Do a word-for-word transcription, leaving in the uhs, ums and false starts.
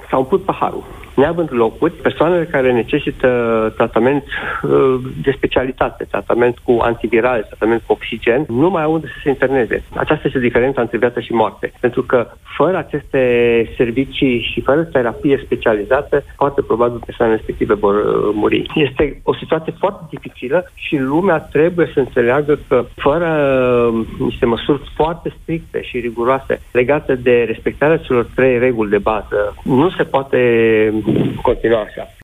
s-a umplut paharul. Neavând locuri, persoanele care necesită tratament uh, de specialitate, tratament cu antivirale, tratament cu oxigen, nu mai au unde să se interneze. Aceasta este diferența între viață și moarte. Pentru că fără aceste servicii și fără terapie specializată, foarte probabil persoanele respective vor uh, muri. Este o situație foarte dificilă și lumea trebuie să înțeleagă că fără uh, niște măsuri foarte stricte și riguroase legate de respectarea celor trei reguli de bază, nu se poate continua așa.